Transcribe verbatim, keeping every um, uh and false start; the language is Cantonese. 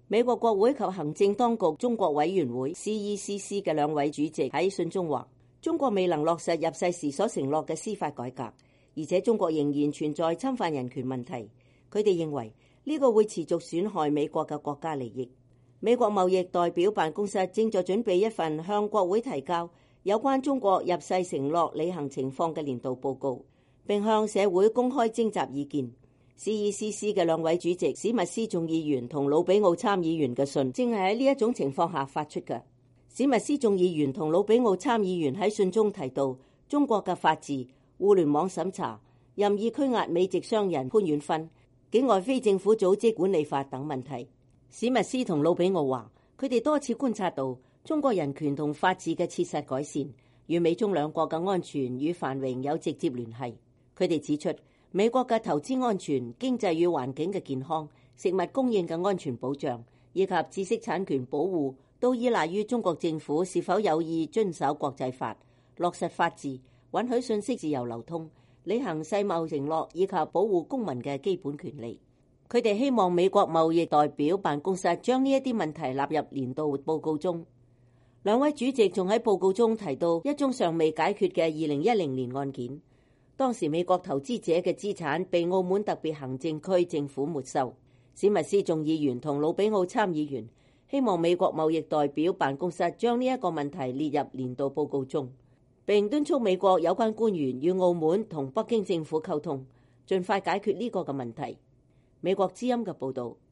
美國國會及行政當局中國委員會 C E C C 嘅兩位主席喺信中話，中國未能落實入世時所承諾嘅司法改革，而且中國仍然存在侵犯人權問題。佢哋認為呢個會持續損害美國嘅國家利益。美國貿易代表辦公室正在準備一份向國會提交有關中國入世承諾履行情況嘅年度報告，並向社會公開徵集意見。C E C C 嘅兩位主席史密斯眾議員同魯比奧參議員嘅信，正係喺呢一種情況下發出嘅。史密斯眾議員同魯比奧參議員喺信中提到中國嘅法治、互聯網審查、任意拘押美籍商人潘遠芬、境外非政府組織管理法等問題。史密斯同魯比奧話，佢哋多次觀察到中國人權同法治嘅切實改善，與美中兩國嘅安全與繁榮有直接聯繫。佢哋指出，美國嘅投資安全、經濟與環境嘅健康、食物供應嘅安全保障以及知識產權保護，都依賴於中國政府是否有意遵守國際法、落實法治、允許信息自由流通、履行世貿承諾以及保護公民嘅基本權利。佢哋希望美國貿易代表辦公室將呢一啲問題納入年度報告中。兩位主席仲喺報告中提到一宗尚未解決嘅二零一零年案件。當時美國投資者嘅資產被澳門特別行政區政府沒收。史密斯眾議員同魯比奧參議員希望美國貿易代表辦公室將呢一個問題列入年度報告中，並敦促美國有關官員與澳門同北京政府溝通，盡快解決呢個嘅問題。美國之音嘅報導。